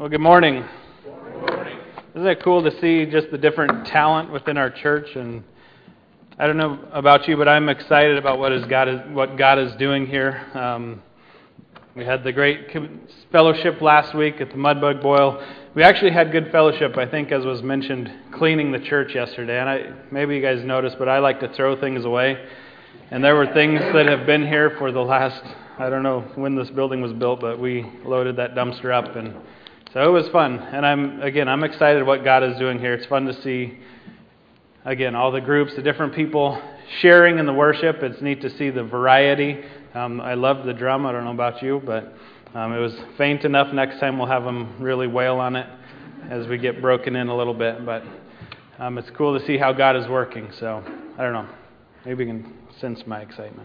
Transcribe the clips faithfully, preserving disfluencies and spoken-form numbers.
Well, good morning. Good morning. Isn't it cool to see just the different talent within our church? And I don't know about you, but I'm excited about what is God is what God is doing here. Um, we had the great fellowship last week at the Mudbug Boil. We actually had good fellowship, I think, as was mentioned, cleaning the church yesterday. And I maybe you guys noticed, but I like to throw things away. And there were things that have been here for the last, I don't know when this building was built, but we loaded that dumpster up, and so it was fun. And I'm again, I'm excited what God is doing here. It's fun to see, again, all the groups, the different people sharing in the worship. It's neat to see the variety. Um, I love the drum. I don't know about you, but um, it was faint enough. Next time we'll have them really wail on it as we get broken in a little bit. But um, it's cool to see how God is working. So I don't know. Maybe you can sense my excitement.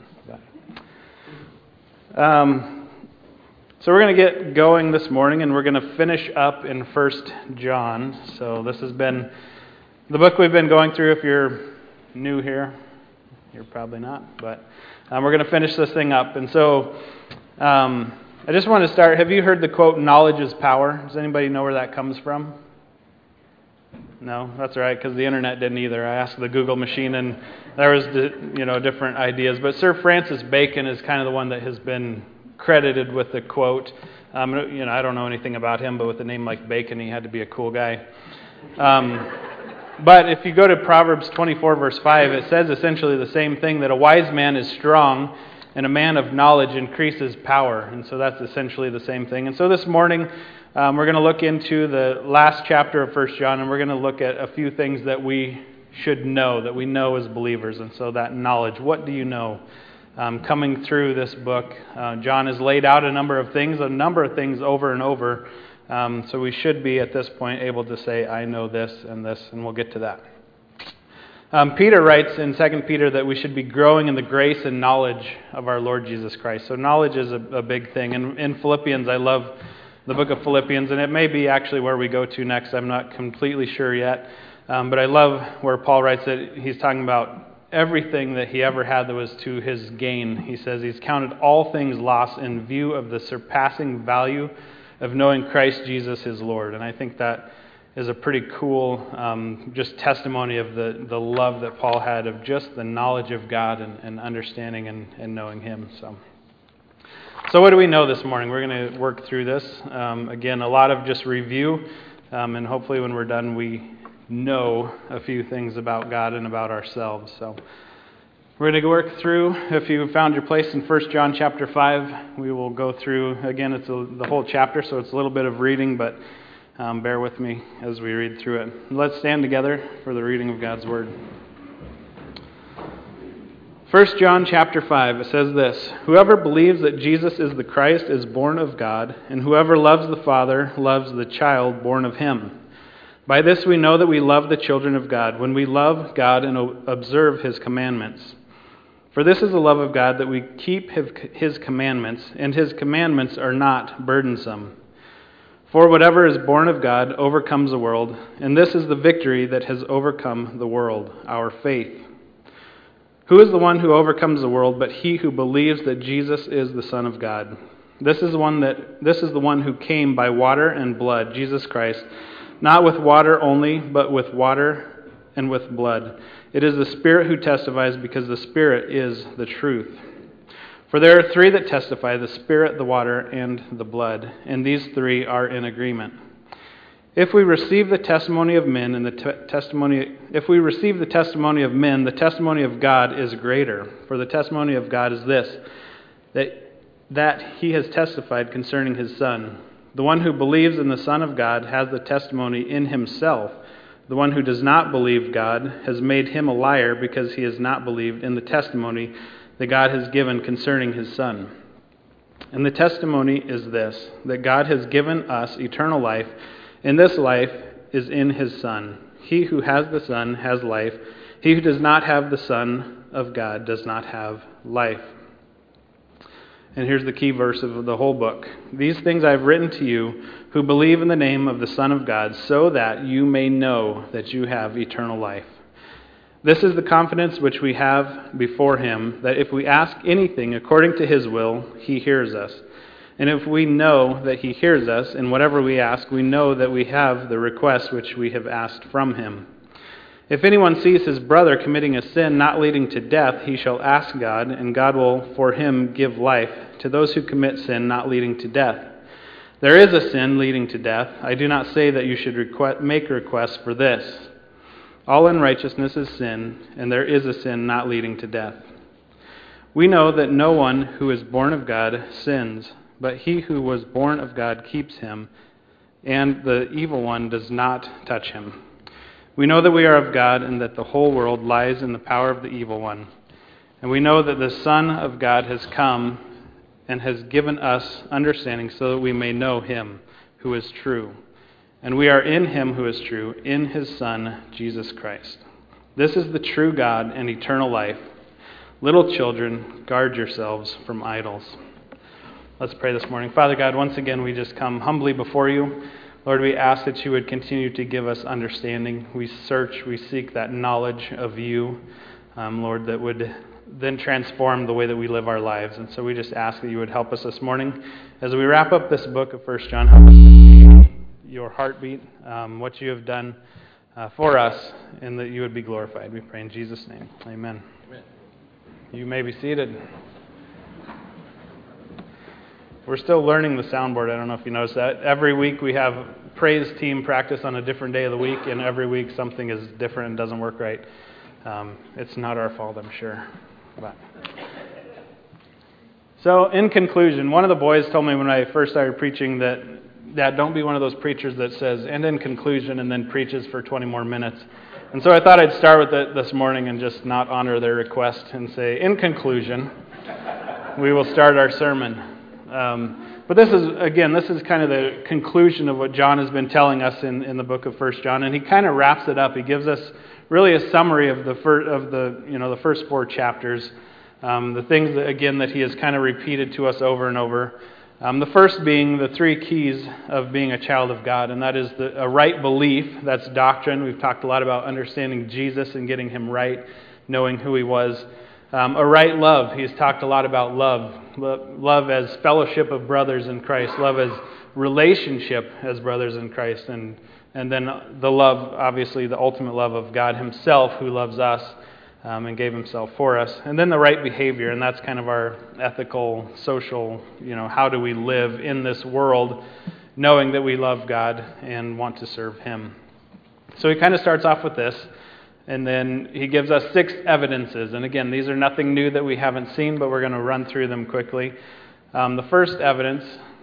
But, um, so we're going to get going this morning, and we're going to finish up in First John. So this has been the book we've been going through. If you're new here, you're probably not, but um, we're going to finish this thing up. And so um, I just want to start. Have you heard the quote, "Knowledge is power"? Does anybody know where that comes from? No, that's all right, because the internet didn't either. I asked the Google machine, and there was, you know, different ideas. But Sir Francis Bacon is kind of the one that has been credited with the quote. Um, you know, I don't know anything about him, but with a name like Bacon, he had to be a cool guy. Um, but if you go to Proverbs twenty-four, verse five, it says essentially the same thing, that a wise man is strong, and a man of knowledge increases power. And so that's essentially the same thing. And so this morning, Um, we're going to look into the last chapter of First John, and we're going to look at a few things that we should know, that we know as believers. And so that knowledge, what do you know? Um, coming through this book, uh, John has laid out a number of things, a number of things over and over. Um, so we should be at this point able to say, I know this and this, and we'll get to that. Um, Peter writes in Second Peter that we should be growing in the grace and knowledge of our Lord Jesus Christ. So knowledge is a, a big thing. And in Philippians, I love the book of Philippians, and it may be actually where we go to next. I'm not completely sure yet. Um, but I love where Paul writes that he's talking about everything that he ever had that was to his gain. He says he's counted all things lost in view of the surpassing value of knowing Christ Jesus his Lord. And I think that is a pretty cool um, just testimony of the, the love that Paul had of just the knowledge of God and, and understanding and, and knowing him. So. So what do we know this morning? We're going to work through this. Um, again, a lot of just review, um, and hopefully when we're done, we know a few things about God and about ourselves. So we're going to work through. If you found your place in First John chapter five, we will go through. Again, it's a, the whole chapter, so it's a little bit of reading, but um, bear with me as we read through it. Let's stand together for the reading of God's Word. First John chapter five, it says this: Whoever believes that Jesus is the Christ is born of God, and whoever loves the Father loves the child born of him. By this we know that we love the children of God, when we love God and observe his commandments. For this is the love of God, that we keep his commandments, and his commandments are not burdensome. For whatever is born of God overcomes the world, and this is the victory that has overcome the world, our faith. Who is the one who overcomes the world but he who believes that Jesus is the Son of God? This is the one that this is the one who came by water and blood, Jesus Christ, not with water only, but with water and with blood. It is the Spirit who testifies, because the Spirit is the truth. For there are three that testify, the Spirit, the water, and the blood, and these three are in agreement. If we receive the testimony of men, and the te- testimony, if we receive the testimony of men, the testimony of God is greater. For the testimony of God is this, that that He has testified concerning His Son. The one who believes in the Son of God has the testimony in himself. The one who does not believe God has made him a liar, because he has not believed in the testimony that God has given concerning His Son. And the testimony is this, that God has given us eternal life, and this life is in His Son. He who has the Son has life. He who does not have the Son of God does not have life. And here's the key verse of the whole book. These things I have written to you who believe in the name of the Son of God, so that you may know that you have eternal life. This is the confidence which we have before Him, that if we ask anything according to His will, He hears us. And if we know that he hears us in whatever we ask, we know that we have the request which we have asked from him. If anyone sees his brother committing a sin not leading to death, he shall ask God, and God will for him give life to those who commit sin not leading to death. There is a sin leading to death. I do not say that you should request, make requests for this. All unrighteousness is sin, and there is a sin not leading to death. We know that no one who is born of God sins, but he who was born of God keeps him, and the evil one does not touch him. We know that we are of God, and that the whole world lies in the power of the evil one. And we know that the Son of God has come and has given us understanding so that we may know him who is true. And we are in him who is true, in his Son, Jesus Christ. This is the true God and eternal life. Little children, guard yourselves from idols. Let's pray this morning. Father God, once again, we just come humbly before you. Lord, we ask that you would continue to give us understanding. We search, we seek that knowledge of you, um, Lord, that would then transform the way that we live our lives. And so we just ask that you would help us this morning. As we wrap up this book of First John, help us to see your heartbeat, um, what you have done uh, for us, and that you would be glorified. We pray in Jesus' name. Amen. Amen. You may be seated. We're still learning the soundboard. I don't know if you noticed that. Every week we have praise team practice on a different day of the week, and every week something is different and doesn't work right. Um, it's not our fault, I'm sure. But. So, in conclusion, one of the boys told me when I first started preaching that, Dad, don't be one of those preachers that says, and in conclusion, and then preaches for twenty more minutes. And so I thought I'd start with it this morning and just not honor their request and say, in conclusion, we will start our sermon. Um, but this is, again, this is kind of the conclusion of what John has been telling us in, in the book of First John, and he kind of wraps it up. He gives us really a summary of the first, of the you know the first four chapters, um, the things that again that he has kind of repeated to us over and over. Um, the first being the three keys of being a child of God, and that is the, a right belief. That's doctrine. We've talked a lot about understanding Jesus and getting him right, knowing who he was. Um, a right love. He's talked a lot about love. Love as fellowship of brothers in Christ. Love as relationship as brothers in Christ. And and then the love, obviously the ultimate love of God himself who loves us um, and gave himself for us. And then the right behavior, and that's kind of our ethical, social, you know, how do we live in this world knowing that we love God and want to serve him. So he kind of starts off with this. And then he gives us six evidences. And again, these are nothing new that we haven't seen, but we're going to run through them quickly. Um, the first evidence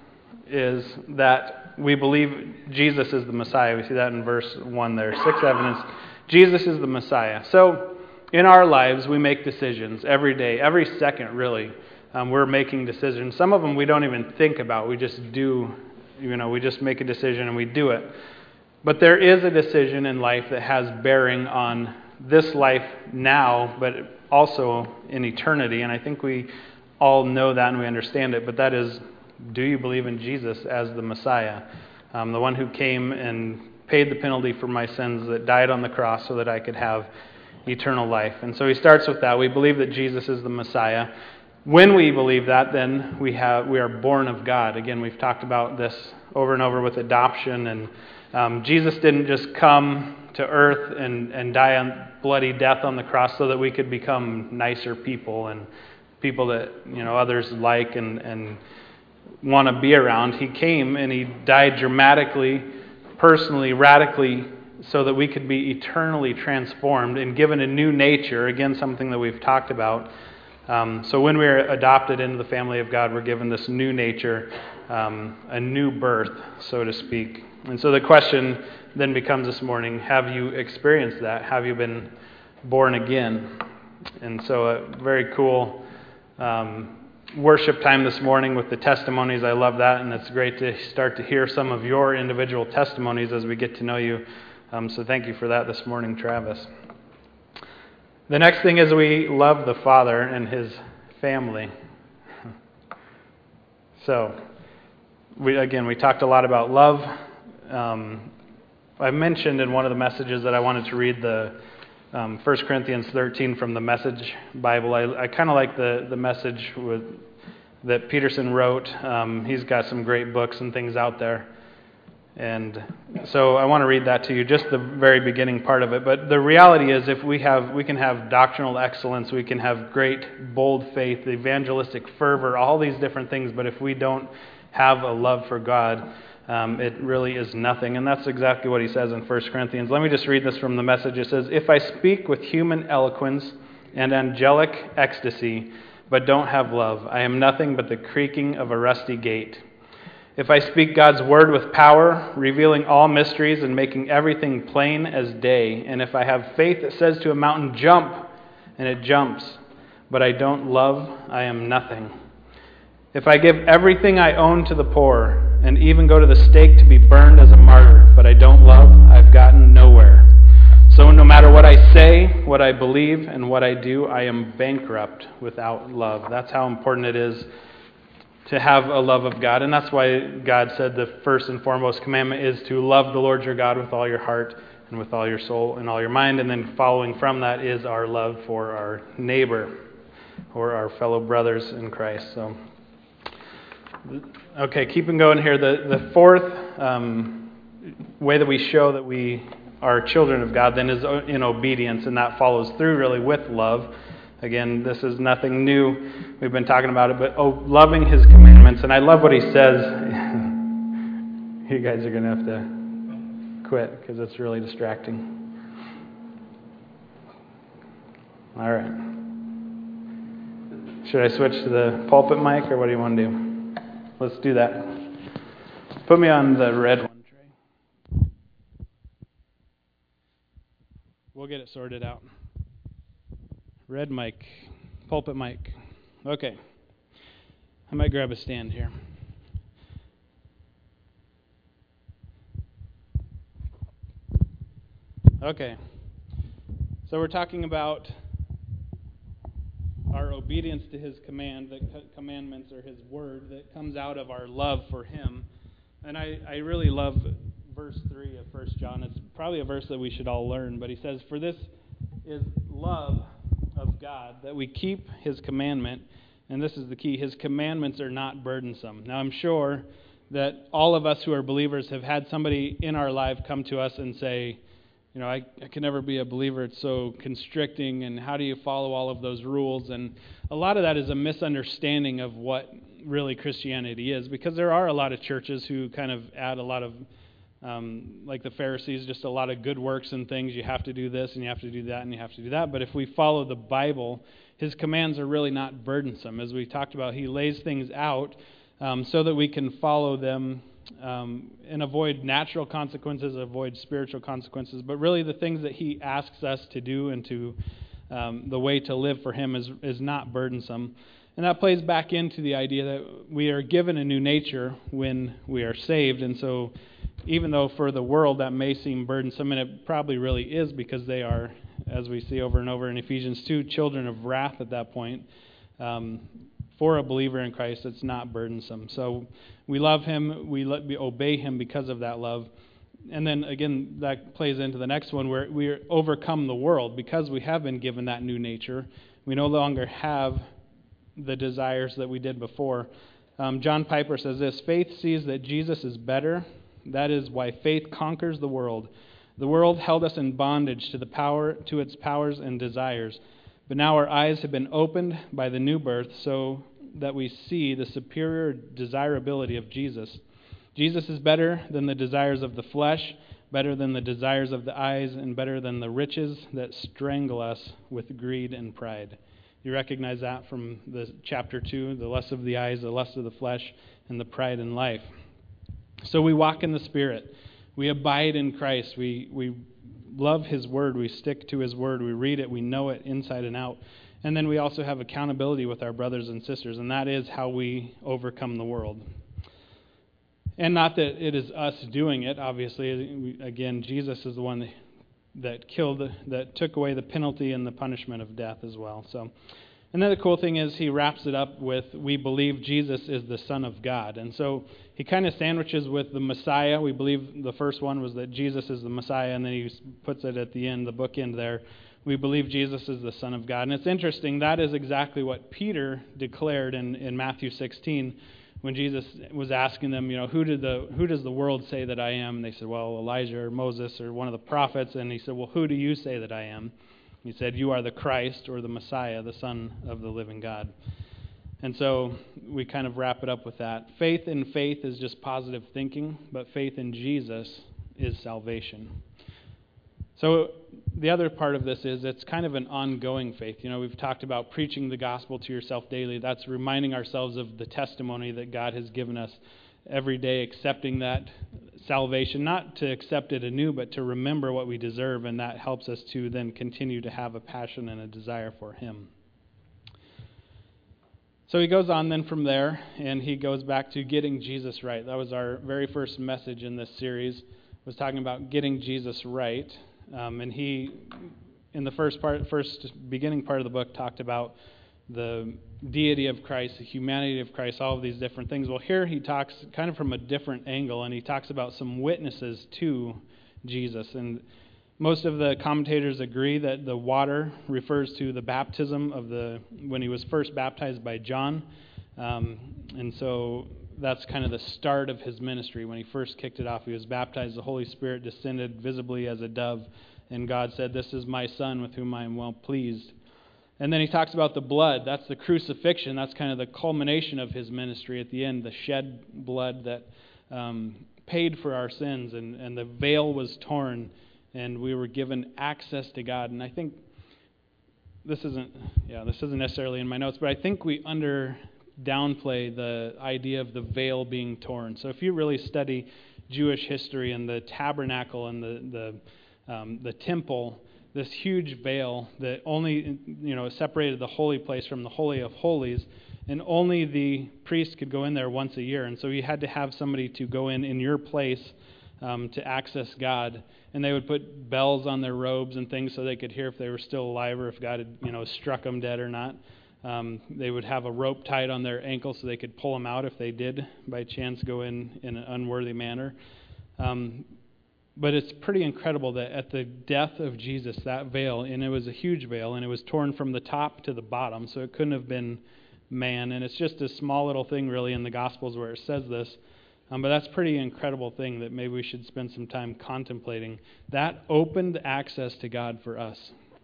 is that we believe Jesus is the Messiah. We see that in verse one there. Six evidence. Jesus is the Messiah. So in our lives, we make decisions every day, every second, really. Um, we're making decisions. Some of them we don't even think about. We just do, you know, we just make a decision and we do it. But there is a decision in life that has bearing on this life now, but also in eternity. And I think we all know that and we understand it. But that is, do you believe in Jesus as the Messiah? Um, the one who came and paid the penalty for my sins, that died on the cross so that I could have eternal life. And so he starts with that. We believe that Jesus is the Messiah. When we believe that, then we have we are born of God. Again, we've talked about this over and over with adoption and Um, Jesus didn't just come to earth and, and die a bloody death on the cross so that we could become nicer people and people that you know others like and, and want to be around. He came and he died dramatically, personally, radically, so that we could be eternally transformed and given a new nature. Again, something that we've talked about. Um, so when we're adopted into the family of God, we're given this new nature, um, a new birth, so to speak. And so the question then becomes this morning, have you experienced that? Have you been born again? And so a very cool um, worship time this morning with the testimonies. I love that, and it's great to start to hear some of your individual testimonies as we get to know you. Um, so thank you for that this morning, Travis. The next thing is we love the Father and his family. So, we again, we talked a lot about love. Um, I mentioned in one of the messages that I wanted to read the um, First Corinthians thirteen from the Message Bible. I, I kind of like the, the message with that Peterson wrote. Um, he's got some great books and things out there. And so I want to read that to you, just the very beginning part of it. But the reality is, if we have, we can have doctrinal excellence, we can have great, bold faith, evangelistic fervor, all these different things. But if we don't have a love for God, um, it really is nothing. And that's exactly what he says in First Corinthians. Let me just read this from the Message. It says, "If I speak with human eloquence and angelic ecstasy, but don't have love, I am nothing but the creaking of a rusty gate. If I speak God's word with power, revealing all mysteries and making everything plain as day, and if I have faith that says to a mountain, 'Jump,' and it jumps, but I don't love, I am nothing. If I give everything I own to the poor, and even go to the stake to be burned as a martyr, but I don't love, I've gotten nowhere. So no matter what I say, what I believe, and what I do, I am bankrupt without love." That's how important it is to have a love of God. And that's why God said the first and foremost commandment is to love the Lord your God with all your heart and with all your soul and all your mind. And then following from that is our love for our neighbor or our fellow brothers in Christ. So, okay, keeping going here. The, the fourth um, way that we show that we are children of God then is in obedience, and that follows through really with love. Again, this is nothing new. We've been talking about it, but oh, loving His commandments. And I love what He says. You guys are going to have to quit because it's really distracting. All right. Should I switch to the pulpit mic, or what do you want to do? Let's do that. Put me on the red one, Trey. We'll get it sorted out. Red mic, pulpit mic. Okay. I might grab a stand here. Okay. So we're talking about our obedience to His command, the commandments or His word that comes out of our love for Him. And I, I really love verse three of First John. It's probably a verse that we should all learn, but he says, "For this is love of God, that we keep His commandment," and this is the key, His commandments are not burdensome. Now I'm sure that all of us who are believers have had somebody in our life come to us and say, you know, I, I can never be a believer, it's so constricting, and how do you follow all of those rules? And a lot of that is a misunderstanding of what really Christianity is, because there are a lot of churches who kind of add a lot of Um, like the Pharisees, just a lot of good works and things. You have to do this, and you have to do that, and you have to do that. But if we follow the Bible, His commands are really not burdensome. As we talked about, He lays things out um, so that we can follow them um, and avoid natural consequences, avoid spiritual consequences. But really the things that He asks us to do and to um, the way to live for Him is, is not burdensome. And that plays back into the idea that we are given a new nature when we are saved. And so even though for the world that may seem burdensome, and it probably really is, because they are, as we see over and over in Ephesians two, children of wrath at that point, um, for a believer in Christ, it's not burdensome. So we love Him, we, let, we obey Him because of that love. And then again, that plays into the next one, where we overcome the world because we have been given that new nature. We no longer have the desires that we did before. Um, John Piper says this: "Faith sees that Jesus is better. That is why faith conquers the world. The world held us in bondage to the power, to its powers and desires. But now our eyes have been opened by the new birth, so that we see the superior desirability of Jesus. Jesus is better than the desires of the flesh, better than the desires of the eyes, and better than the riches that strangle us with greed and pride." You recognize that from the chapter two, the lust of the eyes, the lust of the flesh, and the pride in life. So we walk in the Spirit. We abide in Christ. We we love His Word. We stick to His Word. We read it. We know it inside and out. And then we also have accountability with our brothers and sisters, and that is how we overcome the world. And not that it is us doing it, obviously. Again, Jesus is the one that killed, that took away the penalty and the punishment of death as well. So, and then the cool thing is he wraps it up with, we believe Jesus is the Son of God. And so he kind of sandwiches with the Messiah. We believe the first one was that Jesus is the Messiah, and then he puts it at the end, the bookend there, we believe Jesus is the Son of God. And it's interesting, that is exactly what Peter declared in, in Matthew sixteen when Jesus was asking them, you know, who did the who does the world say that I am? And they said, well, Elijah or Moses or one of the prophets. And he said, well, who do you say that I am? He said, you are the Christ or the Messiah, the Son of the living God. And so we kind of wrap it up with that. Faith in faith is just positive thinking, but faith in Jesus is salvation. So the other part of this is it's kind of an ongoing faith. You know, we've talked about preaching the gospel to yourself daily. That's reminding ourselves of the testimony that God has given us every day, accepting that salvation, not to accept it anew, but to remember what we deserve, and that helps us to then continue to have a passion and a desire for Him. So he goes on then from there, and he goes back to getting Jesus right. That was our very first message in this series, was talking about getting Jesus right. Um, and he, in the first part, first beginning part of the book, talked about the deity of Christ, the humanity of Christ, all of these different things. Well, here he talks kind of from a different angle, and he talks about some witnesses to Jesus. And most of the commentators agree that the water refers to the baptism of the when he was first baptized by John. Um, and so that's kind of the start of his ministry. When he first kicked it off, he was baptized, the Holy Spirit descended visibly as a dove, and God said, this is my Son with whom I am well pleased. And then he talks about the blood. That's the crucifixion. That's kind of the culmination of his ministry at the end, the shed blood that um, paid for our sins, and, and the veil was torn, and we were given access to God. And I think this isn't, yeah, this isn't necessarily in my notes, but I think we under downplay the idea of the veil being torn. So if you really study Jewish history and the tabernacle and the the, um, the temple, this huge veil that only, you know, separated the holy place from the Holy of Holies, and only the priest could go in there once a year. And so you had to have somebody to go in in your place um, to access God. And they would put bells on their robes and things so they could hear if they were still alive or if God had, you know, struck them dead or not. Um, they would have a rope tied on their ankle so they could pull them out if they did by chance go in in an unworthy manner. Um, but it's pretty incredible that at the death of Jesus, that veil, and it was a huge veil, and it was torn from the top to the bottom, so it couldn't have been man. And it's just a small little thing really in the Gospels where it says this. Um, but that's a pretty incredible thing that maybe we should spend some time contemplating. That opened access to God for us.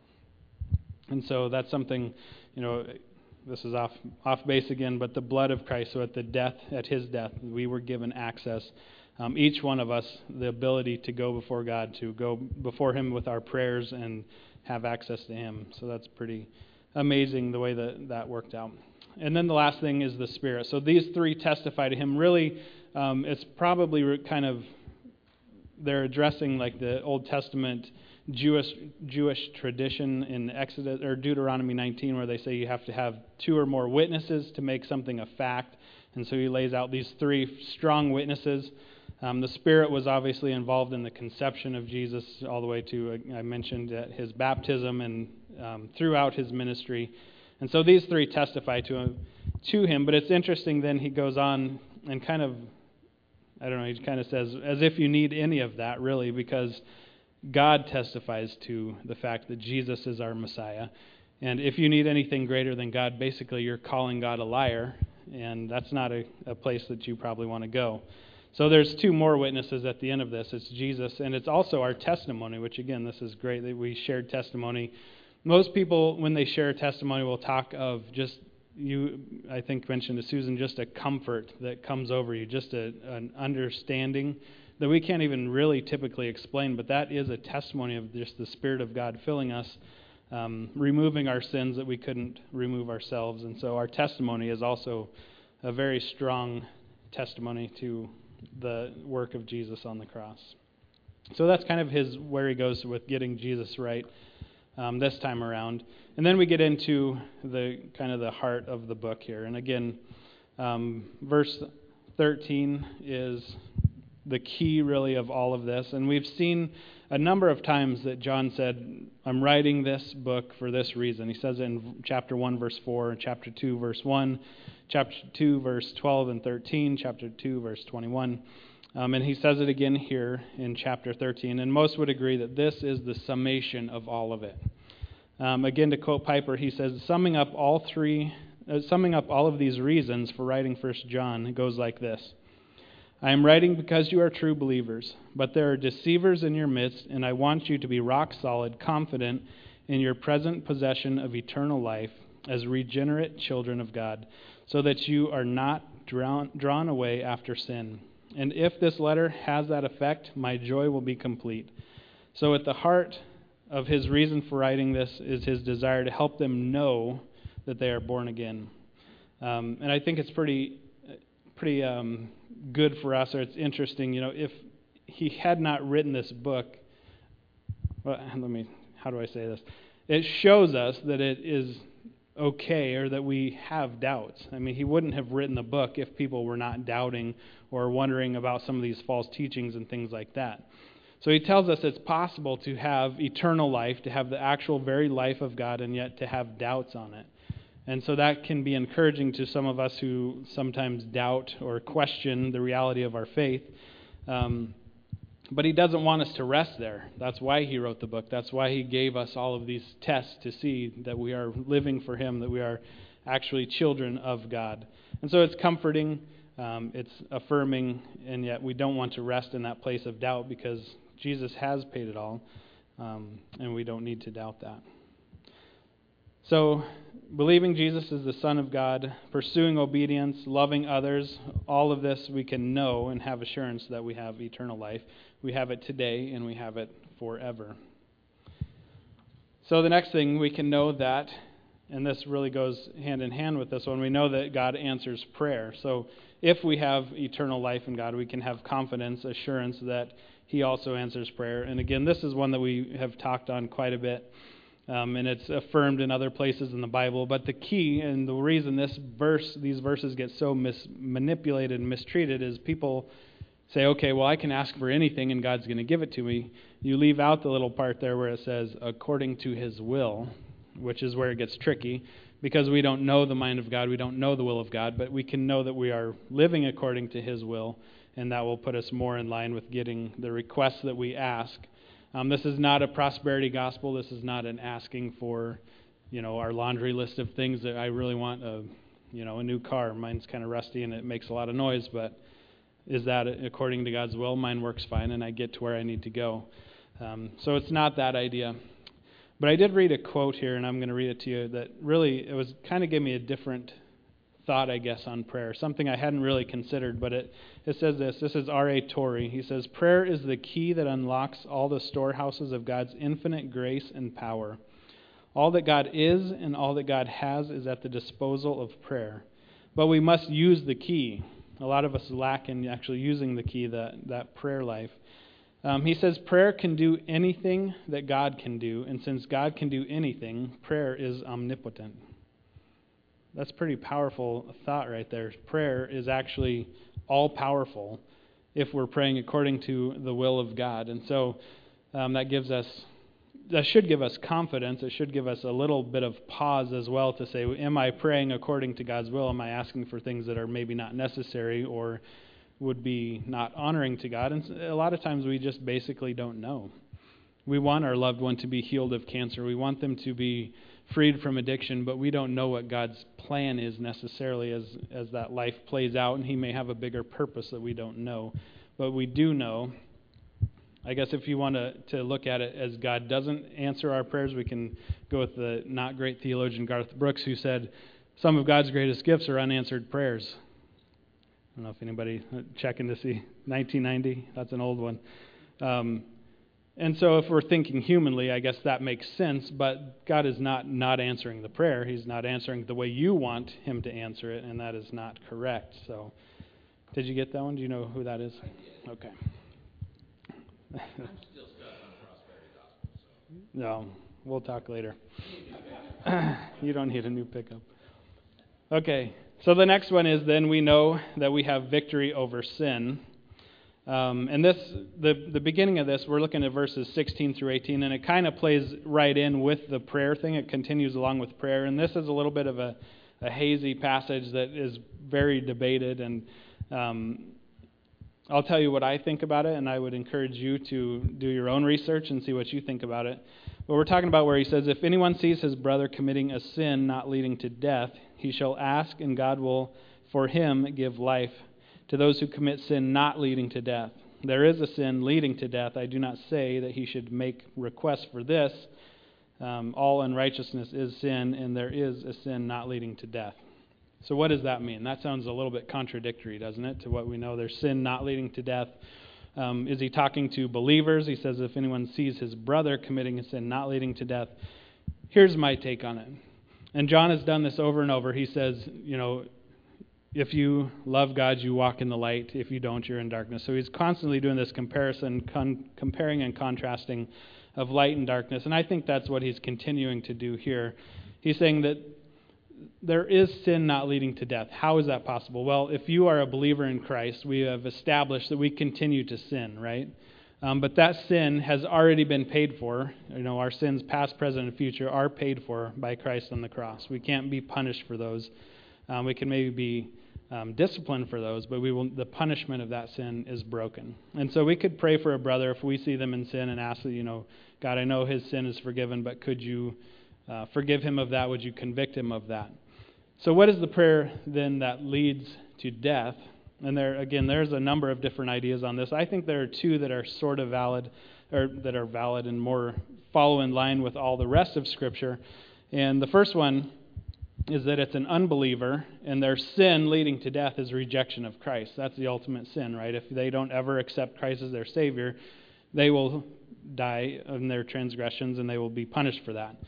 And so that's something, you know, this is off off base again, but the blood of Christ, so at the death, at his death, we were given access, um, each one of us, the ability to go before God, to go before him with our prayers and have access to him. So that's pretty amazing the way that that worked out. And then the last thing is the Spirit. So these three testify to him. Really, um, it's probably kind of, they're addressing like the Old Testament Jewish Jewish tradition in Exodus or Deuteronomy nineteen, where they say you have to have two or more witnesses to make something a fact. And so he lays out these three strong witnesses. Um, the Spirit was obviously involved in the conception of Jesus all the way to, uh, I mentioned, uh, his baptism and um, throughout his ministry. And so these three testify to him, to him. But it's interesting then he goes on and kind of, I don't know, he kind of says, as if you need any of that really, because God testifies to the fact that Jesus is our Messiah. And if you need anything greater than God, basically you're calling God a liar, and that's not a, a place that you probably want to go. So there's two more witnesses at the end of this. It's Jesus, and it's also our testimony, which again, this is great that we shared testimony. Most people, when they share testimony, will talk of just, you, I think mentioned to Susan, just a comfort that comes over you, just a, an understanding that we can't even really typically explain, but that is a testimony of just the Spirit of God filling us, um, removing our sins that we couldn't remove ourselves. And so our testimony is also a very strong testimony to the work of Jesus on the cross. So that's kind of his where he goes with getting Jesus right um, this time around. And then we get into the kind of the heart of the book here. And again, um, verse thirteen is the key really of all of this. And we've seen a number of times that John said, I'm writing this book for this reason. He says it in chapter one, verse four, chapter two, verse one, chapter two, verse twelve and thirteen, chapter two, verse twenty-one. Um, and he says it again here in chapter thirteen. And most would agree that this is the summation of all of it. Um, again, to quote Piper, he says, summing up all three, uh, summing up all of these reasons for writing First John, it goes like this. I am writing because you are true believers, but there are deceivers in your midst, and I want you to be rock solid, confident in your present possession of eternal life as regenerate children of God, so that you are not drawn, drawn away after sin. And if this letter has that effect, my joy will be complete. So at the heart of his reason for writing this is his desire to help them know that they are born again. Um, and I think it's pretty pretty um, good for us, or it's interesting, you know, if he had not written this book, well, let me, how do I say this? It shows us that it is okay, or that we have doubts. I mean, he wouldn't have written the book if people were not doubting or wondering about some of these false teachings and things like that. So he tells us it's possible to have eternal life, to have the actual very life of God, and yet to have doubts on it. And so that can be encouraging to some of us who sometimes doubt or question the reality of our faith. Um, but he doesn't want us to rest there. That's why he wrote the book. That's why he gave us all of these tests to see that we are living for him, that we are actually children of God. And so it's comforting, um, it's affirming, and yet we don't want to rest in that place of doubt because Jesus has paid it all, um, and we don't need to doubt that. So, believing Jesus is the Son of God, pursuing obedience, loving others, all of this we can know and have assurance that we have eternal life. We have it today, and we have it forever. So the next thing, we can know that, and this really goes hand in hand with this one, we know that God answers prayer. So if we have eternal life in God, we can have confidence, assurance that he also answers prayer. And again, this is one that we have talked on quite a bit. Um, and it's affirmed in other places in the Bible. But the key, and the reason this verse, these verses get so mis- manipulated and mistreated, is people say, okay, well, I can ask for anything and God's going to give it to me. You leave out the little part there where it says, according to his will, which is where it gets tricky, because we don't know the mind of God, we don't know the will of God, but we can know that we are living according to his will, and that will put us more in line with getting the requests that we ask. Um, this is not a prosperity gospel. This is not an asking for, you know, our laundry list of things that I really want, a, you know, a new car. Mine's kind of rusty and it makes a lot of noise, but is that according to God's will? Mine works fine and I get to where I need to go. Um, so it's not that idea. But I did read a quote here, and I'm going to read it to you, that really, it was kind of gave me a different thought, I guess, on prayer, something I hadn't really considered, but it, it says this. This is R A Torrey. He says, prayer is the key that unlocks all the storehouses of God's infinite grace and power. All that God is and all that God has is at the disposal of prayer. But we must use the key. A lot of us lack in actually using the key, that, that prayer life. Um, he says prayer can do anything that God can do, and since God can do anything, prayer is omnipotent. That's a pretty powerful thought right there. Prayer is actually all-powerful if we're praying according to the will of God. And so um, that gives us, that should give us confidence. It should give us a little bit of pause as well to say, am I praying according to God's will? Am I asking for things that are maybe not necessary or would be not honoring to God? And a lot of times we just basically don't know. We want our loved one to be healed of cancer. We want them to be freed from addiction, but we don't know what God's plan is necessarily as, as that life plays out, and he may have a bigger purpose that we don't know. But we do know, I guess if you want to, to look at it as God doesn't answer our prayers, we can go with the not great theologian Garth Brooks, who said, some of God's greatest gifts are unanswered prayers. I don't know if anybody checking to see nineteen ninety, that's an old one. Um, And so if we're thinking humanly, I guess that makes sense, but God is not not answering the prayer. He's not answering the way you want him to answer it, and that is not correct. So, did you get that one? Do you know who that is? Okay. I'm still stuck on prosperity gospel, so. No, we'll talk later. You don't need a new pickup. Okay, so the next one is then we know that we have victory over sin. Um, and this, the, the beginning of this, we're looking at verses sixteen through eighteen, and it kind of plays right in with the prayer thing. It continues along with prayer, and this is a little bit of a, a hazy passage that is very debated, and um, I'll tell you what I think about it, and I would encourage you to do your own research and see what you think about it. But we're talking about where he says, if anyone sees his brother committing a sin not leading to death, he shall ask, and God will for him give life to those who commit sin not leading to death. There is a sin leading to death. I do not say that he should make request for this. Um, all unrighteousness is sin, and there is a sin not leading to death. So what does that mean? That sounds a little bit contradictory, doesn't it, to what we know? There's sin not leading to death. Um, is he talking to believers? He says if anyone sees his brother committing a sin not leading to death. Here's my take on it. And John has done this over and over. He says, you know, if you love God, you walk in the light. If you don't, you're in darkness. So he's constantly doing this comparison, con- comparing and contrasting of light and darkness. And I think that's what he's continuing to do here. He's saying that there is sin not leading to death. How is that possible? Well, if you are a believer in Christ, we have established that we continue to sin, right? Um, but that sin has already been paid for. You know, our sins, past, present, and future, are paid for by Christ on the cross. We can't be punished for those. Um, we can maybe be um, disciplined for those, but we will. The punishment of that sin is broken. And so we could pray for a brother if we see them in sin and ask, you know, God, I know his sin is forgiven, but could you uh, forgive him of that? Would you convict him of that? So what is the prayer then that leads to death? And there, again, there's a number of different ideas on this. I think there are two that are sort of valid, or that are valid and more follow in line with all the rest of Scripture. And the first one is that it's an unbeliever, and their sin leading to death is rejection of Christ. That's the ultimate sin, right? If they don't ever accept Christ as their Savior, they will die in their transgressions, and they will be punished for that.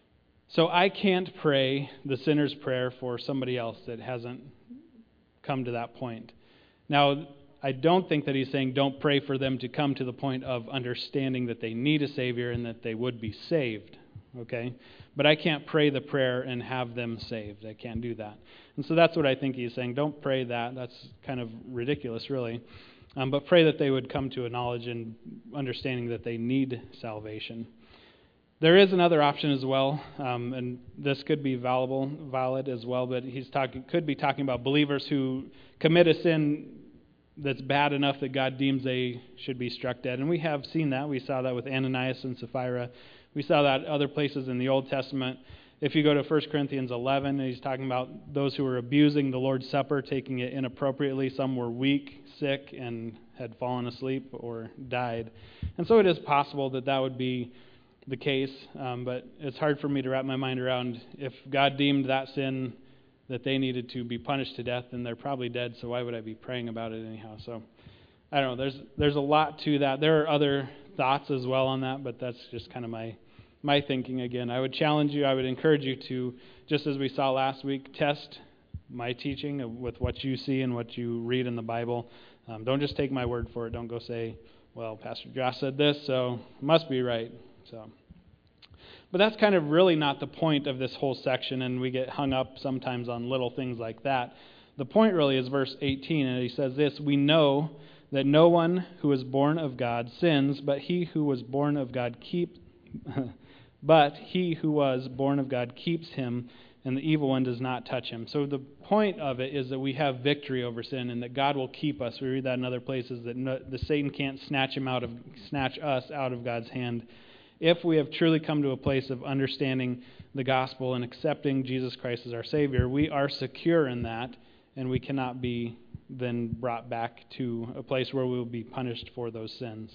So I can't pray the sinner's prayer for somebody else that hasn't come to that point. Now, I don't think that he's saying don't pray for them to come to the point of understanding that they need a Savior and that they would be saved, okay? But I can't pray the prayer and have them saved. I can't do that. And so that's what I think he's saying. Don't pray that. That's kind of ridiculous, really. Um, but pray that they would come to a knowledge and understanding that they need salvation. There is another option as well, um, and this could be valuable, valid as well, but he's talking could be talking about believers who commit a sin that's bad enough that God deems they should be struck dead. And we have seen that. We saw that with Ananias and Sapphira. We saw that other places in the Old Testament. If you go to First Corinthians eleven, he's talking about those who were abusing the Lord's Supper, taking it inappropriately. Some were weak, sick, and had fallen asleep or died. And so it is possible that that would be the case, um, but it's hard for me to wrap my mind around. If God deemed that sin that they needed to be punished to death, then they're probably dead, so why would I be praying about it anyhow? So I don't know. There's there's a lot to that. There are other thoughts as well on that, but that's just kind of my my thinking again. I would challenge you, I would encourage you to, just as we saw last week, test my teaching with what you see and what you read in the Bible. Um, don't just take my word for it. Don't go say, well, Pastor Josh said this, so it must be right. So, but that's kind of really not the point of this whole section, and we get hung up sometimes on little things like that. The point really is verse eighteen, and he says this, we know that no one who is born of God sins, but he who was born of God keep, but he who was born of God keeps him, and the evil one does not touch him. So the point of it is that we have victory over sin, and that God will keep us. We read that in other places, that no, the Satan can't snatch him out of, snatch us out of God's hand. If we have truly come to a place of understanding the gospel and accepting Jesus Christ as our Savior, we are secure in that, and we cannot be then brought back to a place where we will be punished for those sins.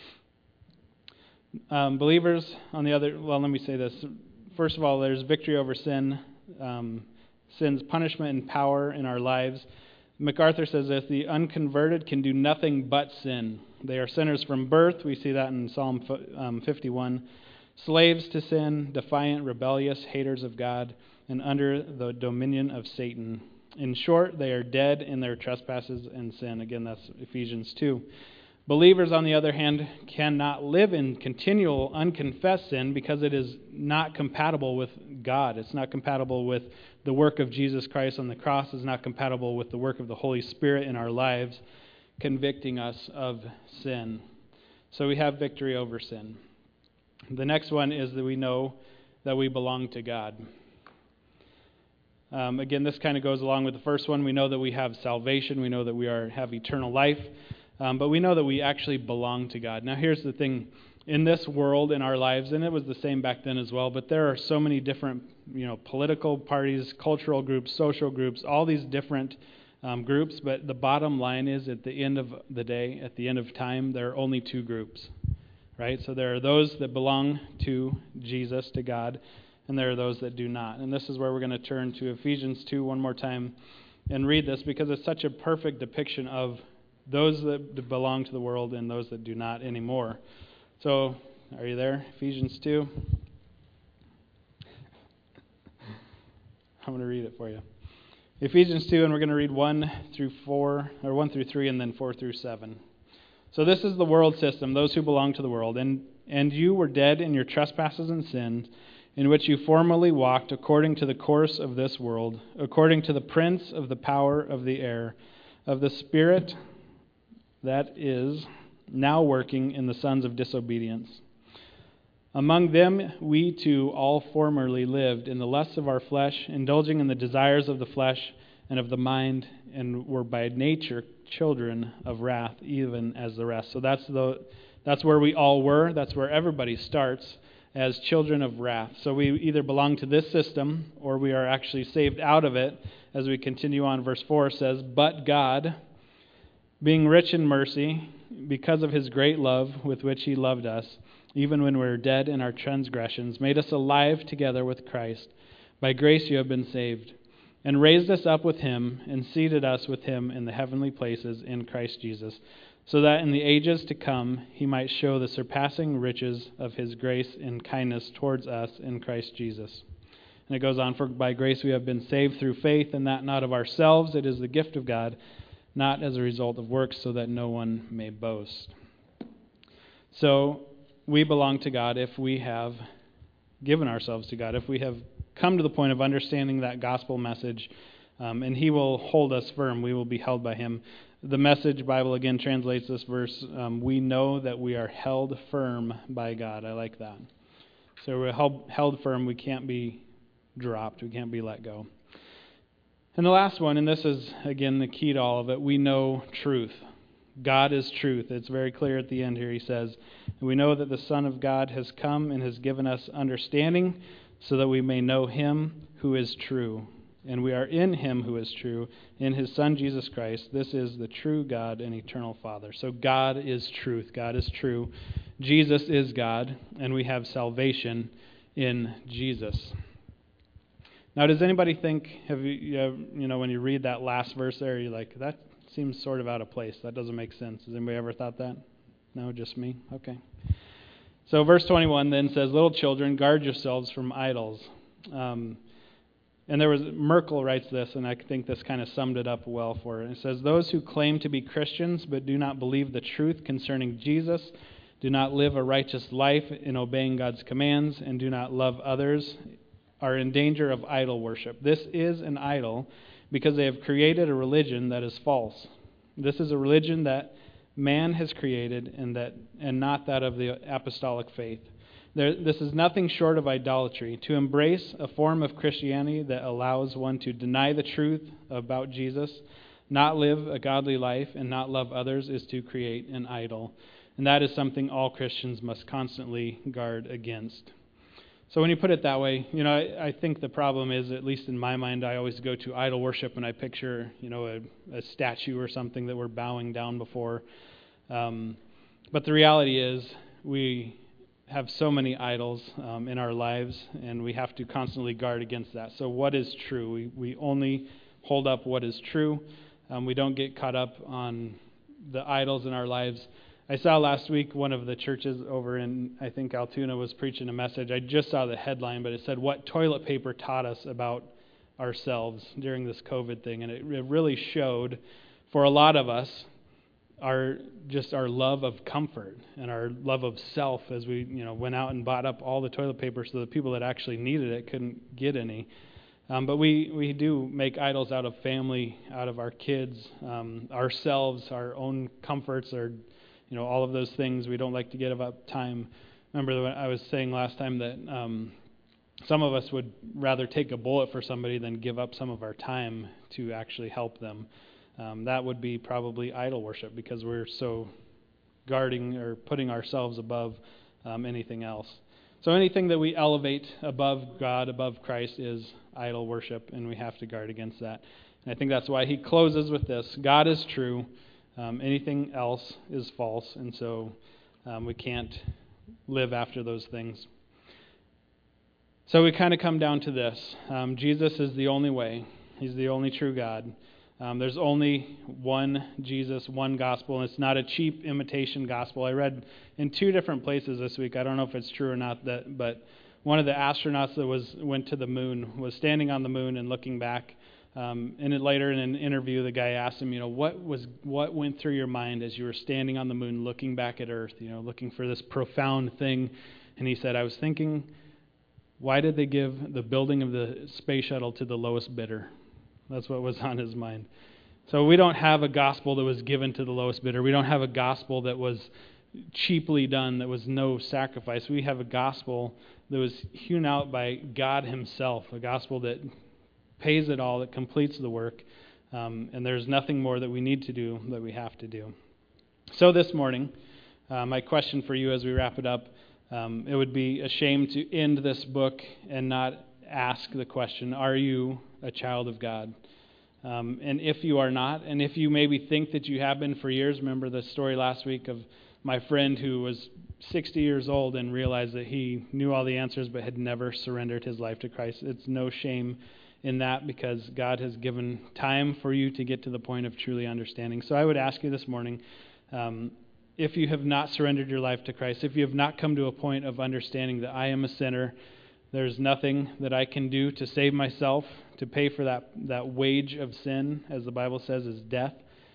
Um, believers, on the other, well, let me say this. First of all, there's victory over sin, um, sin's punishment and power in our lives. MacArthur says this, the unconverted can do nothing but sin. They are sinners from birth. We see that in Psalm fifty-one. Slaves to sin, defiant, rebellious, haters of God, and under the dominion of Satan. In short, they are dead in their trespasses and sin. Again, that's Ephesians two. Believers, on the other hand, cannot live in continual unconfessed sin because it is not compatible with God. It's not compatible with the work of Jesus Christ on the cross. It's not compatible with the work of the Holy Spirit in our lives, convicting us of sin. So we have victory over sin. The next one is that we know that we belong to God. Um, again, this kind of goes along with the first one. We know that we have salvation. We know that we are have eternal life. Um, but we know that we actually belong to God. Now here's the thing. In this world, in our lives, and it was the same back then as well, but there are so many different, you know, political parties, cultural groups, social groups, all these different um, groups, but the bottom line is at the end of the day, at the end of time, there are only two groups, right? So there are those that belong to Jesus, to God, and there are those that do not. And this is where we're going to turn to Ephesians two one more time and read this, because it's such a perfect depiction of those that belong to the world and those that do not anymore. So, are you there? Ephesians two. I'm going to read it for you. Ephesians two, and we're going to read one through four, or one through three, and then four through seven. So this is the world system, those who belong to the world. And, and you were dead in your trespasses and sins, in which you formerly walked according to the course of this world, according to the prince of the power of the air, of the spirit that is now working in the sons of disobedience. Among them we too all formerly lived in the lusts of our flesh, indulging in the desires of the flesh and of the mind, and were by nature children of wrath, even as the rest. So that's the that's where we all were. That's where everybody starts, as children of wrath. So we either belong to this system, or we are actually saved out of it. As we continue on, verse four says, "But God, being rich in mercy, because of his great love with which he loved us, even when we were dead in our transgressions, made us alive together with Christ. By grace you have been saved, and raised us up with him, and seated us with him in the heavenly places in Christ Jesus, so that in the ages to come he might show the surpassing riches of his grace and kindness towards us in Christ Jesus." And it goes on, "For by grace we have been saved through faith, and that not of ourselves, it is the gift of God, not as a result of works, so that no one may boast." So we belong to God if we have given ourselves to God, if we have come to the point of understanding that gospel message, um, and he will hold us firm. We will be held by him. The Message Bible again translates this verse, um, "We know that we are held firm by God." I like that. So we're held, held firm. We can't be dropped. We can't be let go. And the last one, and this is, again, the key to all of it, we know truth. God is truth. It's very clear at the end here. He says, "We know that the Son of God has come and has given us understanding so that we may know him who is true. And we are in him who is true, in his Son Jesus Christ. This is the true God and eternal Father." So God is truth. God is true. Jesus is God, and we have salvation in Jesus. Now, does anybody think, have you, you know, when you read that last verse there, you're like, that seems sort of out of place. That doesn't make sense. Has anybody ever thought that? No, just me? Okay. So verse twenty-one then says, "Little children, guard yourselves from idols." Um, and there was, Merkel writes this, and I think this kind of summed it up well for her. It says, "Those who claim to be Christians but do not believe the truth concerning Jesus, do not live a righteous life in obeying God's commands, and do not love others, are in danger of idol worship." This is an idol because they have created a religion that is false. This is a religion that man has created, and that and not that of the apostolic faith. There, this is nothing short of idolatry. To embrace a form of Christianity that allows one to deny the truth about Jesus, not live a godly life, and not love others is to create an idol. And that is something all Christians must constantly guard against. So when you put it that way, you know, I, I think the problem is, at least in my mind, I always go to idol worship and I picture, you know, a, a statue or something that we're bowing down before. Um, but the reality is, we have so many idols um, in our lives, and we have to constantly guard against that. So what is true? We we only hold up what is true. Um, we don't get caught up on the idols in our lives. I saw last week one of the churches over in, I think, Altoona was preaching a message. I just saw the headline, but it said, "What toilet paper taught us about ourselves during this COVID thing." And it, it really showed, for a lot of us, our just our love of comfort and our love of self, as we you know went out and bought up all the toilet paper so the people that actually needed it couldn't get any. Um, but we, we do make idols out of family, out of our kids, um, ourselves, our own comforts, our You know, all of those things. We don't like to give up time. Remember when I was saying last time that um, some of us would rather take a bullet for somebody than give up some of our time to actually help them. um, that would be probably idol worship because we're so guarding or putting ourselves above um, anything else. So anything that we elevate above God, above Christ, is idol worship, and we have to guard against that. And I think that's why he closes with this. God is true. Um, anything else is false, and so um, we can't live after those things. So we kind of come down to this. Um, Jesus is the only way. He's the only true God. Um, there's only one Jesus, one gospel, and it's not a cheap imitation gospel. I read in two different places this week, I don't know if it's true or not, that, but one of the astronauts that was went to the moon was standing on the moon and looking back. Um, and then later in an interview, the guy asked him, you know, what was what went through your mind as you were standing on the moon looking back at Earth, you know, looking for this profound thing? And he said, I was thinking, why did they give the building of the space shuttle to the lowest bidder? That's what was on his mind. So we don't have a gospel that was given to the lowest bidder. We don't have a gospel that was cheaply done, that was no sacrifice. We have a gospel that was hewn out by God himself, a gospel that pays it all, that completes the work, um, and there's nothing more that we need to do that we have to do. So this morning, uh, my question for you as we wrap it up, um, it would be a shame to end this book and not ask the question, are you a child of God? Um, and if you are not, and if you maybe think that you have been for years, remember the story last week of my friend who was sixty years old and realized that he knew all the answers but had never surrendered his life to Christ. It's no shame in that because God has given time for you to get to the point of truly understanding. So I would ask you this morning, um, if you have not surrendered your life to Christ, if you have not come to a point of understanding that I am a sinner, there's nothing that I can do to save myself, to pay for that, that wage of sin, as the Bible says, is death.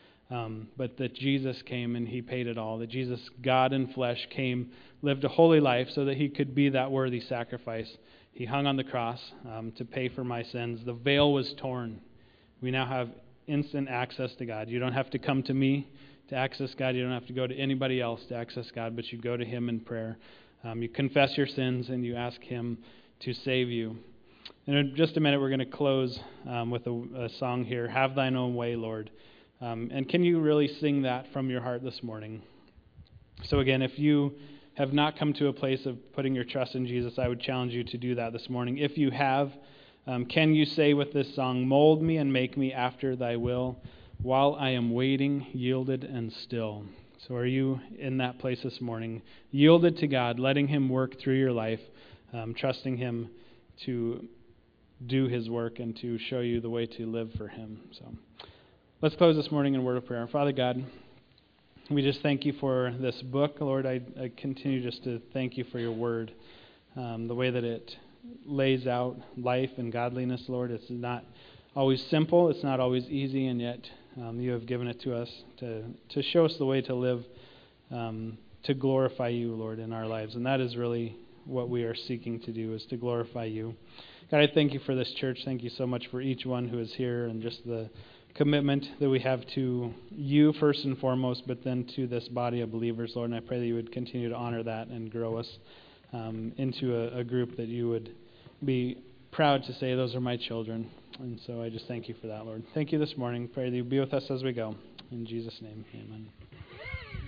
Um, but that Jesus came and he paid it all. That Jesus, God in flesh, came, lived a holy life so that he could be that worthy sacrifice. He hung on the cross um, to pay for my sins. The veil was torn. We now have instant access to God. You don't have to come to me to access God. You don't have to go to anybody else to access God, but you go to him in prayer. Um, you confess your sins and you ask him to save you. And in just a minute, we're going to close um, with a, a song here, Have Thine Own Way, Lord. Um, and can you really sing that from your heart this morning? So again, if you have not come to a place of putting your trust in Jesus, I would challenge you to do that this morning. If you have, um, can you say with this song, mold me and make me after thy will, while I am waiting, yielded and still. So are you in that place this morning, yielded to God, letting him work through your life, um, trusting him to do his work and to show you the way to live for him? So let's close this morning in a word of prayer. Father God, we just thank you for this book. Lord, I, I continue just to thank you for your word, um, the way that it lays out life and godliness, Lord. It's not always simple. It's not always easy, and yet um, you have given it to us to, to show us the way to live, um, to glorify you, Lord, in our lives. And that is really what we are seeking to do, is to glorify you. God, I thank you for this church. Thank you so much for each one who is here and just the commitment that we have to you first and foremost, but then to this body of believers, Lord. And I pray that you would continue to honor that and grow us um, into a, a group that you would be proud to say, those are my children. And so I just thank you for that, Lord. Thank you this morning. Pray that you be with us as we go. In Jesus' name, amen.